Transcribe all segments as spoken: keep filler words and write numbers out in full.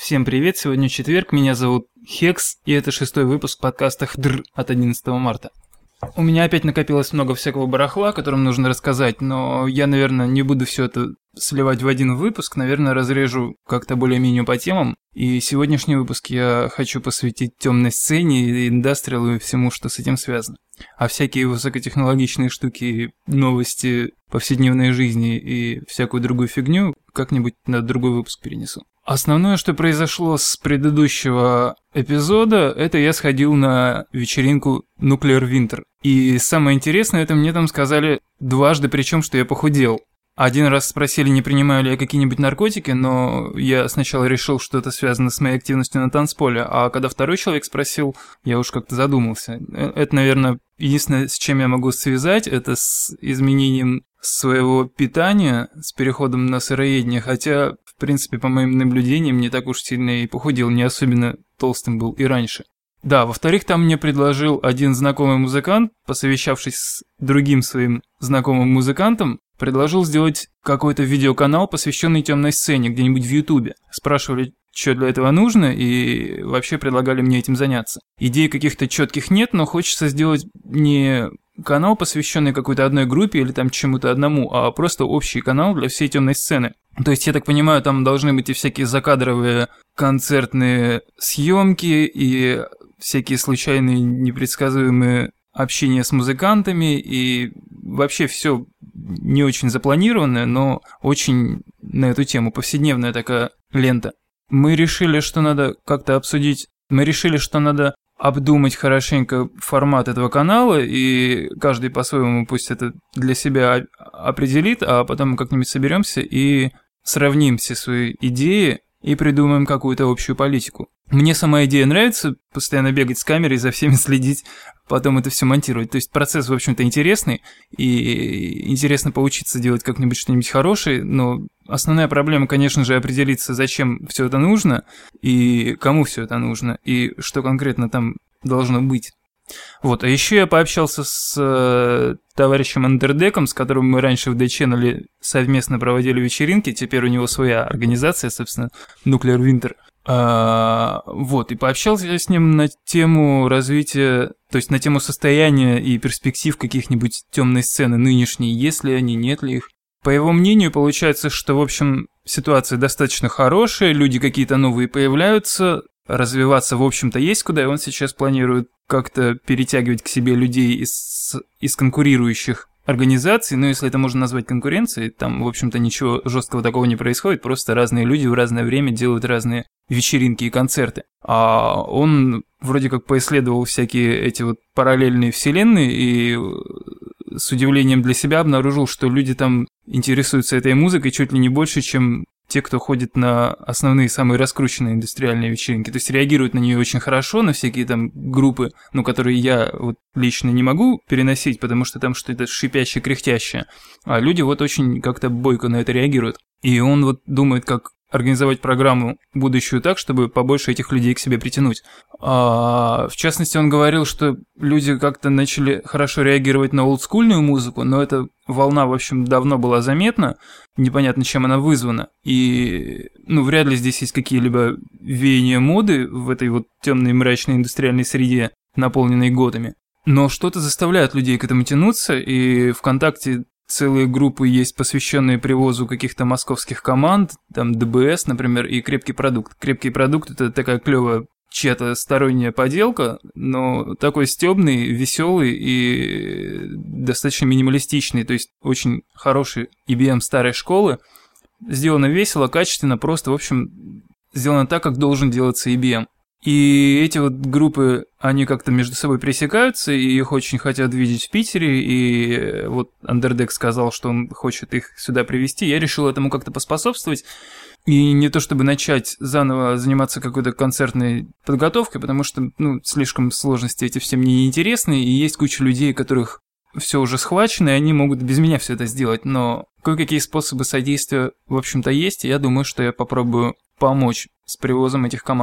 Всем привет, сегодня четверг, меня зовут Хекс, и это шестой выпуск подкаста ХДР от одиннадцатого марта. У меня опять накопилось много всякого барахла, о котором нужно рассказать, но я, наверное, не буду все это сливать в один выпуск, наверное, разрежу как-то более-менее по темам. И сегодняшний выпуск я хочу посвятить темной сцене, индастриалу и всему, что с этим связано. А всякие высокотехнологичные штуки, новости повседневной жизни и всякую другую фигню как-нибудь на другой выпуск перенесу. Основное, что произошло с предыдущего эпизода, это я сходил на вечеринку Nuclear Winter. И самое интересное, это мне там сказали дважды, причем, что я похудел. Один раз спросили, не принимаю ли я какие-нибудь наркотики, но я сначала решил, что это связано с моей активностью на танцполе, а когда второй человек спросил, я уж как-то задумался. Это, наверное, единственное, с чем я могу связать, это с изменением своего питания, с переходом на сыроедение, хотя, в принципе, по моим наблюдениям, не так уж сильно и похудел, не особенно толстым был и раньше. Да, во-вторых, там мне предложил один знакомый музыкант, посовещавшись с другим своим знакомым музыкантом, предложил сделать какой-то видеоканал, посвященный темной сцене, где-нибудь в Ютубе. Спрашивали, что для этого нужно, и вообще предлагали мне этим заняться. Идей каких-то четких нет, но хочется сделать не канал, посвященный какой-то одной группе или там чему-то одному, а просто общий канал для всей темной сцены. То есть, я так понимаю, там должны быть и всякие закадровые концертные съемки, и всякие случайные, непредсказуемые общения с музыкантами, и вообще все не очень запланированное, но очень на эту тему повседневная такая лента. Мы решили, что надо как-то обсудить, мы решили, что надо обдумать хорошенько формат этого канала, и каждый по-своему пусть это для себя определит, а потом мы как-нибудь соберемся и сравним все свои идеи и придумаем какую-то общую политику. Мне сама идея нравится, постоянно бегать с камерой, за всеми следить, потом это все монтировать. То есть процесс, в общем-то, интересный, и интересно поучиться делать как-нибудь что-нибудь хорошее, но основная проблема, конечно же, определиться, зачем все это нужно, и кому все это нужно, и что конкретно там должно быть. Вот, а еще я пообщался с э, товарищем Андердеком, с которым мы раньше в D-Channel совместно проводили вечеринки, теперь у него своя организация, собственно, Nuclear Winter. А, вот, и пообщался я с ним на тему развития, то есть на тему состояния и перспектив каких-нибудь темной сцены нынешней, есть ли они, нет ли их. По его мнению, получается, что, в общем, ситуация достаточно хорошая, люди какие-то новые появляются, развиваться, в общем-то, есть куда, и он сейчас планирует как-то перетягивать к себе людей из, из конкурирующих организаций, ну, если это можно назвать конкуренцией, там, в общем-то, ничего жесткого такого не происходит, просто разные люди в разное время делают разные вечеринки и концерты. А он вроде как поисследовал всякие эти вот параллельные вселенные и с удивлением для себя обнаружил, что люди там интересуются этой музыкой чуть ли не больше, чем те, кто ходит на основные, самые раскрученные индустриальные вечеринки. То есть реагируют на нее очень хорошо, на всякие там группы, ну, которые я вот лично не могу переносить, потому что там что-то шипящее, кряхтящее. А люди вот очень как-то бойко на это реагируют. И он вот думает, как организовать программу будущую так, чтобы побольше этих людей к себе притянуть. А, в частности, он говорил, что люди как-то начали хорошо реагировать на олдскульную музыку, но эта волна, в общем, давно была заметна, непонятно, чем она вызвана. И, ну, вряд ли здесь есть какие-либо веяния моды в этой вот темной мрачной индустриальной среде, наполненной годами. Но что-то заставляет людей к этому тянуться, и ВКонтакте целые группы есть, посвященные привозу каких-то московских команд, там ДБС, например, и Крепкий продукт. Крепкий продукт — это такая клевая чья-то сторонняя поделка, но такой стебный, веселый и достаточно минималистичный, то есть очень хороший и би эм старой школы. Сделано весело, качественно, просто, в общем, сделано так, как должен делаться и би эм. И эти вот группы, они как-то между собой пересекаются, и их очень хотят видеть в Питере, и вот Андердек сказал, что он хочет их сюда привезти. Я решил этому как-то поспособствовать, и не то чтобы начать заново заниматься какой-то концертной подготовкой, потому что, ну, слишком сложности эти все мне неинтересны, и есть куча людей, которых все уже схвачено, и они могут без меня все это сделать, но кое-какие способы содействия, в общем-то, есть, и я думаю, что я попробую помочь с привозом этих команд.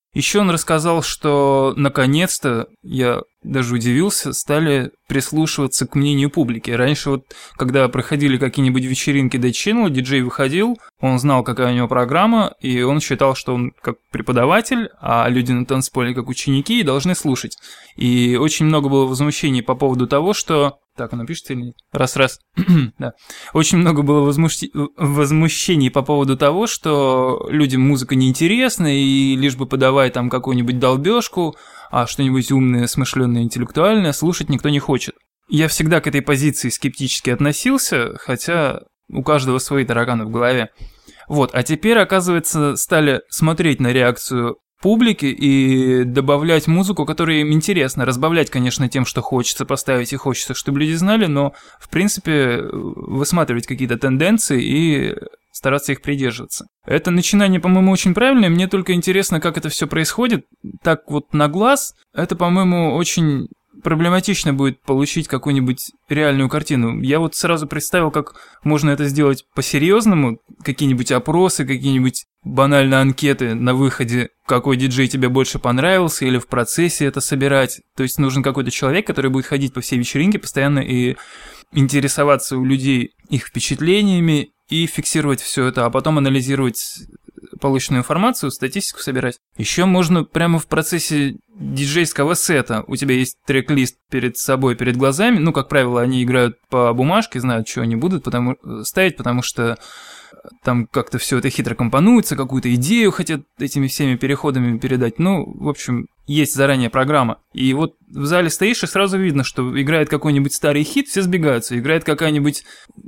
Еще он рассказал, что наконец-то, я даже удивился, стали прислушиваться к мнению публики. Раньше вот, когда проходили какие-нибудь вечеринки Dead Channel, диджей выходил, он знал, какая у него программа, и он считал, что он как преподаватель, а люди на танцполе как ученики и должны слушать. И очень много было возмущений по поводу того, что... Так, оно пишется или нет? Раз-раз. Да. Очень много было возмущ... возмущений по поводу того, что людям музыка неинтересна, и лишь бы подавай там какую-нибудь долбёжку, а что-нибудь умное, смышленное, интеллектуальное слушать никто не хочет. Я всегда к этой позиции скептически относился, хотя у каждого свои тараканы в голове. Вот, а теперь, оказывается, стали смотреть на реакцию публики и добавлять музыку, которая им интересна, разбавлять, конечно, тем, что хочется поставить и хочется, чтобы люди знали, но, в принципе, высматривать какие-то тенденции и стараться их придерживаться. Это начинание, по-моему, очень правильное, мне только интересно, как это все происходит. Так вот на глаз, это, по-моему, очень... проблематично будет получить какую-нибудь реальную картину. Я вот сразу представил, как можно это сделать по-серьезному, какие-нибудь опросы, какие-нибудь банально анкеты на выходе, какой диджей тебе больше понравился, или в процессе это собирать. То есть нужен какой-то человек, который будет ходить по всей вечеринке постоянно и интересоваться у людей их впечатлениями и фиксировать все это, а потом анализировать полученную информацию, статистику собирать. Еще можно прямо в процессе диджейского сета. У тебя есть трек-лист перед собой, перед глазами. Ну, как правило, они играют по бумажке, знают, что они будут потому... ставить, потому что там как-то все это хитро компонуется, какую-то идею хотят этими всеми переходами передать. Ну, в общем, есть заранее программа. И вот в зале стоишь, и сразу видно, что играет какой-нибудь старый хит, все сбегаются. Играет какая-нибудь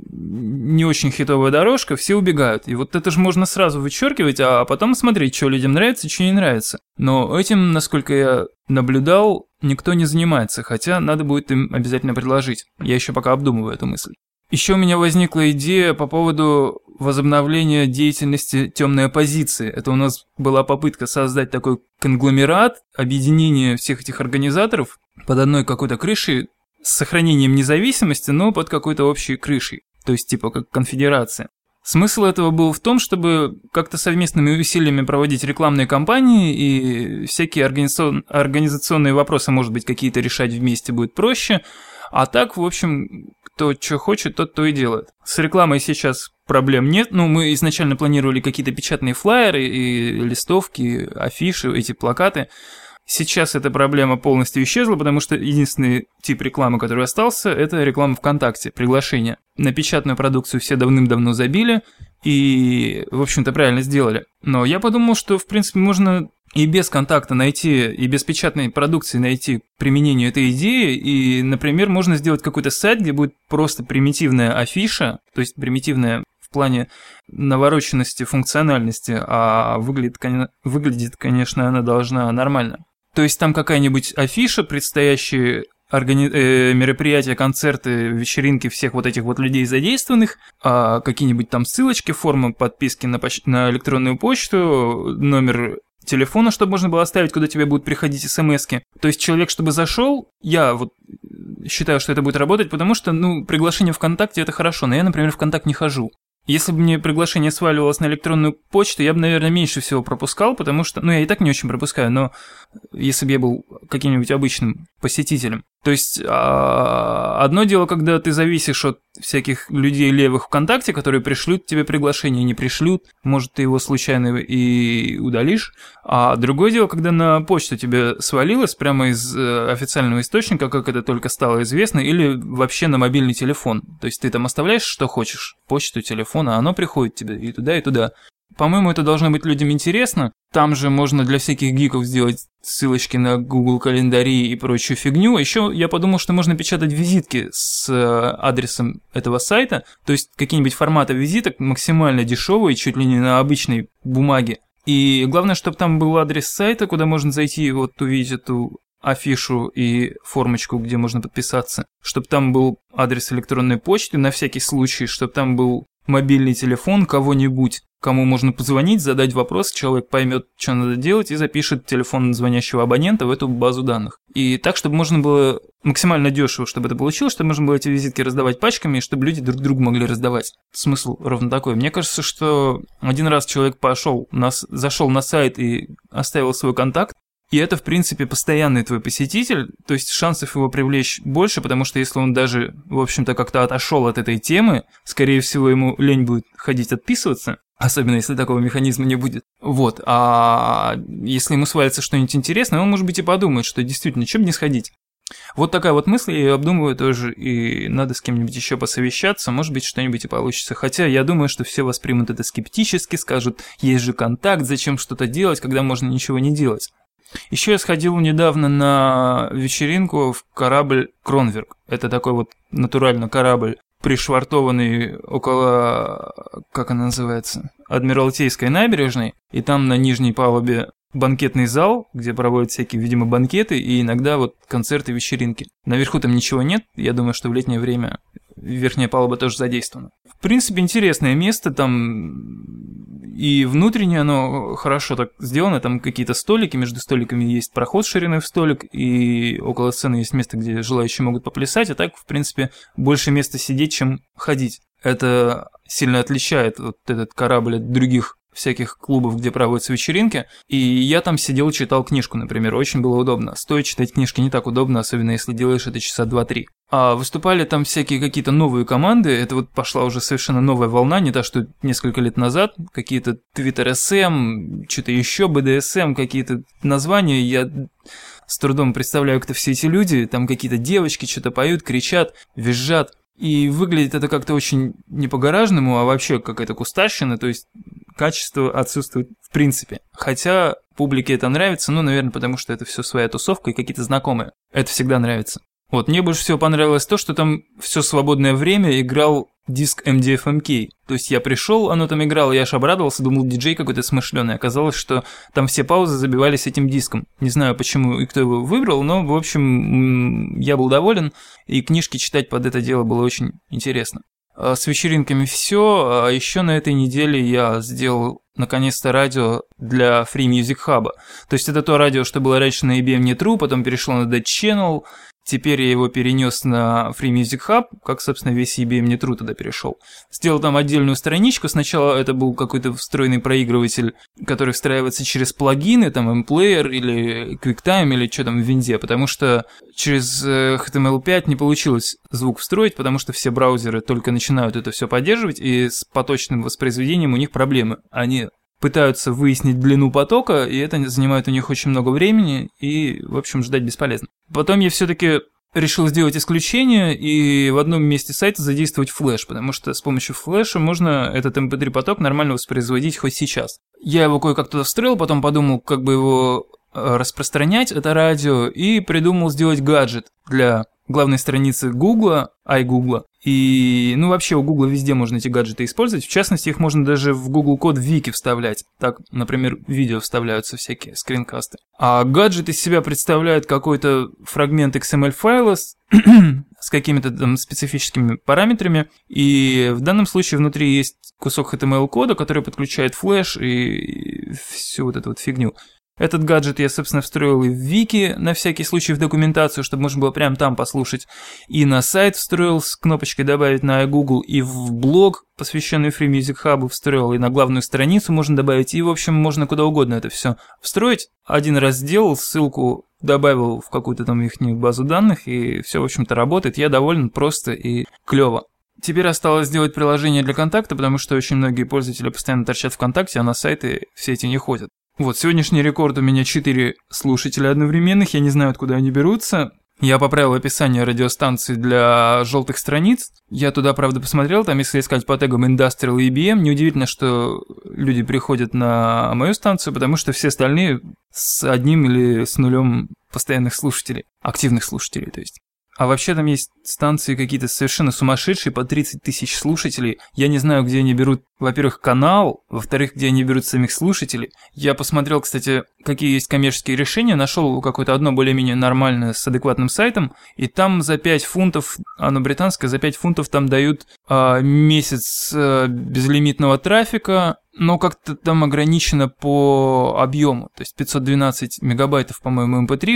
не очень хитовая дорожка, все убегают. И вот это же можно сразу вычеркивать, а потом смотреть, что людям нравится, что не нравится. Но этим, насколько я наблюдал, никто не занимается, хотя надо будет им обязательно предложить. Я еще пока обдумываю эту мысль. Еще у меня возникла идея по поводу возобновления деятельности темной оппозиции. Это у нас была попытка создать такой конгломерат, объединение всех этих организаторов под одной какой-то крышей, с сохранением независимости, но под какой-то общей крышей, то есть типа как конфедерация. Смысл этого был в том, чтобы как-то совместными усилиями проводить рекламные кампании и всякие организацион... организационные вопросы, может быть, какие-то решать вместе будет проще, а так, в общем, кто что хочет, тот то и делает. С рекламой сейчас проблем нет, ну, мы изначально планировали какие-то печатные флаеры и листовки, афиши, эти плакаты. Сейчас эта проблема полностью исчезла, потому что единственный тип рекламы, который остался, это реклама ВКонтакте, приглашение. На печатную продукцию все давным-давно забили и, в общем-то, правильно сделали. Но я подумал, что, в принципе, можно и без контакта найти, и без печатной продукции найти применение этой идеи, и, например, можно сделать какой-то сайт, где будет просто примитивная афиша, то есть примитивная в плане навороченности, функциональности, а выглядит, выглядит, конечно, она должна нормально. То есть там какая-нибудь афиша, предстоящие органи... э, мероприятия, концерты, вечеринки всех вот этих вот людей задействованных, а какие-нибудь там ссылочки, форма подписки на, поч... на электронную почту, номер телефона, чтобы можно было оставить, куда тебе будут приходить смски. То есть человек, чтобы зашел, я вот считаю, что это будет работать, потому что, ну, приглашение ВКонтакте это хорошо, но я, например, в ВКонтакт не хожу. Если бы мне приглашение сваливалось на электронную почту, я бы, наверное, меньше всего пропускал, потому что, ну, я и так не очень пропускаю, но если бы я был каким-нибудь обычным посетителем. То есть, одно дело, когда ты зависишь от всяких людей левых ВКонтакте, которые пришлют тебе приглашение, не пришлют, может, ты его случайно и удалишь, а другое дело, когда на почту тебе свалилось прямо из официального источника, как это только стало известно, или вообще на мобильный телефон. То есть, ты там оставляешь, что хочешь, почту, телефон, а оно приходит тебе и туда, и туда. По-моему, это должно быть людям интересно. Там же можно для всяких гиков сделать ссылочки на Google календари и прочую фигню. Еще я подумал, что можно печатать визитки с адресом этого сайта. То есть какие-нибудь форматы визиток максимально дешевые, чуть ли не на обычной бумаге. И главное, чтобы там был адрес сайта, куда можно зайти и вот увидеть эту афишу и формочку, где можно подписаться. Чтобы там был адрес электронной почты на всякий случай, чтобы там был мобильный телефон кого-нибудь, кому можно позвонить, задать вопрос, человек поймет, что надо делать, и запишет телефон звонящего абонента в эту базу данных. И так, чтобы можно было максимально дешево, чтобы это получилось, чтобы можно было эти визитки раздавать пачками, и чтобы люди друг другу могли раздавать. Смысл ровно такой. Мне кажется, что один раз человек пошел, на, зашел на сайт и оставил свой контакт. И это, в принципе, постоянный твой посетитель, то есть шансов его привлечь больше, потому что если он даже, в общем-то, как-то отошел от этой темы, скорее всего, ему лень будет ходить отписываться, особенно если такого механизма не будет. Вот, а если ему свалится что-нибудь интересное, он, может быть, и подумает, что действительно, что бы не сходить. Вот такая вот мысль, я ее обдумываю тоже, и надо с кем-нибудь еще посовещаться, может быть, что-нибудь и получится. Хотя я думаю, что все воспримут это скептически, скажут, есть же контакт, зачем что-то делать, когда можно ничего не делать. Еще я сходил недавно на вечеринку в корабль Кронверк. Это такой вот натурально корабль, пришвартованный около, как она называется, Адмиралтейской набережной. И там на нижней палубе банкетный зал, где проводят всякие, видимо, банкеты и иногда вот концерты, вечеринки. Наверху там ничего нет, я думаю, что в летнее время верхняя палуба тоже задействована. В принципе, интересное место, там и внутренне оно хорошо так сделано, там какие-то столики, между столиками есть проход шириной в столик, и около сцены есть место, где желающие могут поплясать, а так, в принципе, больше места сидеть, чем ходить. Это сильно отличает вот этот корабль от других всяких клубов, где проводятся вечеринки, и я там сидел, читал книжку, например, очень было удобно. Стоя читать книжки не так удобно, особенно если делаешь это часа два-три. А выступали там всякие какие-то новые команды, это вот пошла уже совершенно новая волна, не та, что несколько лет назад, какие-то Twitter эс эм, что-то еще, би ди эс эм, какие-то названия, я с трудом представляю, кто все эти люди, там какие-то девочки что-то поют, кричат, визжат. И выглядит это как-то очень не по-гаражному, а вообще какая-то кустарщина, то есть качество отсутствует в принципе. Хотя публике это нравится, ну, наверное, потому что это все своя тусовка и какие-то знакомые. Это всегда нравится. Вот, мне больше всего понравилось то, что там все свободное время играл диск эм ди эф эм кей. То есть я пришел, оно там играло, я аж обрадовался, думал, диджей какой-то смышленый. Оказалось, что там все паузы забивались этим диском. Не знаю, почему и кто его выбрал, но, в общем, я был доволен, и книжки читать под это дело было очень интересно. С вечеринками все, а еще на этой неделе я сделал наконец-то радио для Free Music Hub. То есть это то радио, что было раньше на ай би эм Net ru, потом перешло на Dead Channel. Теперь я его перенес на Free Music Hub, как, собственно, весь ай би эм Net ru туда перешел. Сделал там отдельную страничку. Сначала это был какой-то встроенный проигрыватель, который встраивается через плагины, там, M-Player или QuickTime или что там в винде, потому что через эйч ти эм эл пять не получилось звук встроить, потому что все браузеры только начинают это все поддерживать, и с поточным воспроизведением у них проблемы. Они пытаются выяснить длину потока, и это занимает у них очень много времени, и, в общем, ждать бесполезно. Потом я все-таки решил сделать исключение и в одном месте сайта задействовать флеш, потому что с помощью флеша можно этот эм пэ три поток нормально воспроизводить хоть сейчас. Я его кое-как туда встроил, потом подумал, как бы его распространять, это радио, и придумал сделать гаджет для главной страницы Гугла, iGoogle. И, ну, вообще у Гугла везде можно эти гаджеты использовать. В частности, их можно даже в Google код в Вики вставлять. Так, например, в видео вставляются всякие скринкасты. А гаджет из себя представляет какой-то фрагмент икс эм эль-файла с, с какими-то там специфическими параметрами. И в данном случае внутри есть кусок эйч ти эм эл-кода, который подключает флеш и всю вот эту вот фигню. Этот гаджет я, собственно, встроил и в Вики, на всякий случай в документацию, чтобы можно было прямо там послушать. И на сайт встроил с кнопочкой «Добавить» на iGoogle, и в блог, посвященный Free Music Hub, встроил, и на главную страницу можно добавить, и, в общем, можно куда угодно это все встроить. Один раз сделал, ссылку добавил в какую-то там их базу данных, и все, в общем-то, работает. Я доволен, просто и клево. Теперь осталось сделать приложение для контакта, потому что очень многие пользователи постоянно торчат ВКонтакте, а на сайты все эти не ходят. Вот, сегодняшний рекорд у меня четыре слушателя одновременных, я не знаю, откуда они берутся. Я поправил описание радиостанции для желтых страниц. Я туда, правда, посмотрел, там, если искать по тегам Industrial и ай би эм, неудивительно, что люди приходят на мою станцию, потому что все остальные с одним или с нулем постоянных слушателей, активных слушателей, то есть. А вообще там есть станции какие-то совершенно сумасшедшие, по тридцать тысяч слушателей. Я не знаю, где они берут, во-первых, канал, во-вторых, где они берут самих слушателей. Я посмотрел, кстати, какие есть коммерческие решения, нашел какое-то одно более-менее нормальное с адекватным сайтом, и там за пять фунтов, оно британское, за пять фунтов там дают а, месяц а, безлимитного трафика, но как-то там ограничено по объему, то есть пятьсот двенадцать мегабайтов, по-моему, эм пэ три-шек.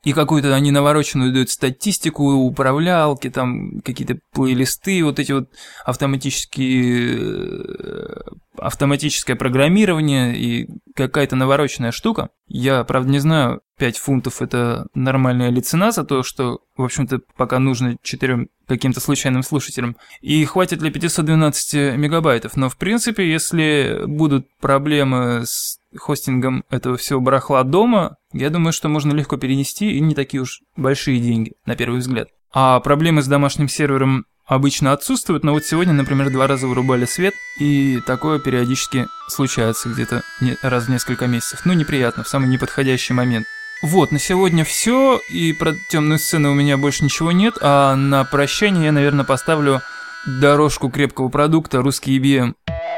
и какую-то они навороченную дают статистику, управлялки, там какие-то плейлисты, вот эти вот автоматические, автоматическое программирование и какая-то навороченная штука. Я, правда, не знаю, пять фунтов это нормальная ли цена за то, что, в общем-то, пока нужно четырем каким-то случайным слушателям. И хватит ли пятьсот двенадцать мегабайтов, но в принципе, если будут проблемы с хостингом этого всего барахла дома, я думаю, что можно легко перенести, и не такие уж большие деньги, на первый взгляд. А проблемы с домашним сервером обычно отсутствуют, но вот сегодня, например, два раза вырубали свет, и такое периодически случается где-то раз в несколько месяцев. Ну, неприятно, в самый неподходящий момент. Вот, на сегодня все, и про темную сцену у меня больше ничего нет, а на прощание я, наверное, поставлю дорожку крепкого продукта русский и би эм.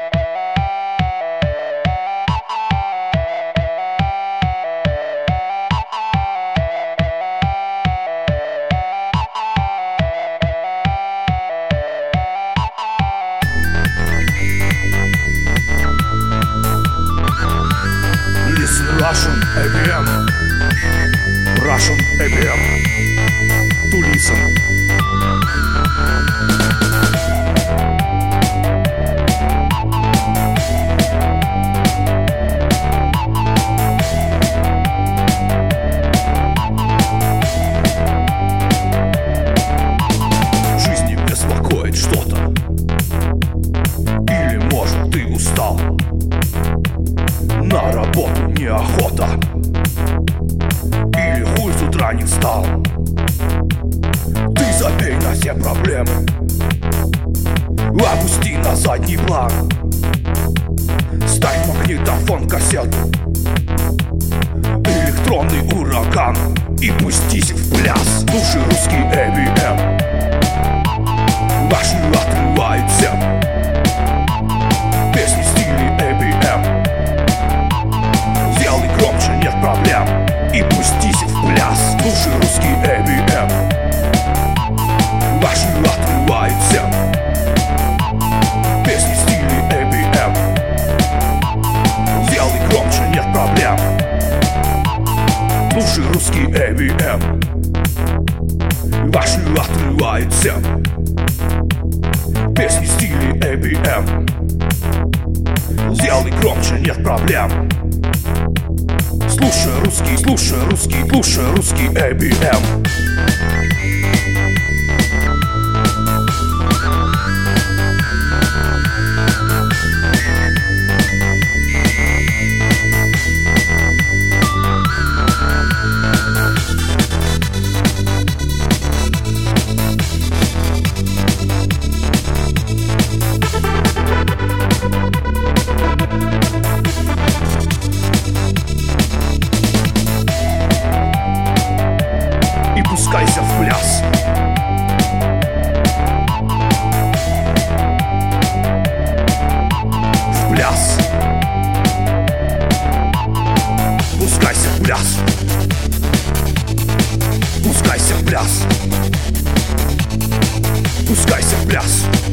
Russian эй би эм, Russian эй би эм, to listen. В жизни беспокоит что-то, или может ты устал, на работу неохота, или хуй с утра не встал. Ты забей на все проблемы, опусти на задний план, ставь магнитофон, кассету, электронный ураган и пустись в пляс. Слушай русский эй би эм, ваши отрывают всем. Песни в стиле эй би эм, сделай громче, нет проблем, и пустись в пляс. Слушай русский эй би эм, ваши отрывают всем. Песни в стиле эй би эм, сделай громче, нет проблем. Слушай русский эй би эм, ваши отрывают всем. Песни в стиле эй би эм, сделай громче, нет проблем. Слушай русский, слушай русский, слушай русский эй би эм. Пускайся в пляс. В пляс. Пускайся в пляс. Пускайся в пляс. Пускайся в пляс.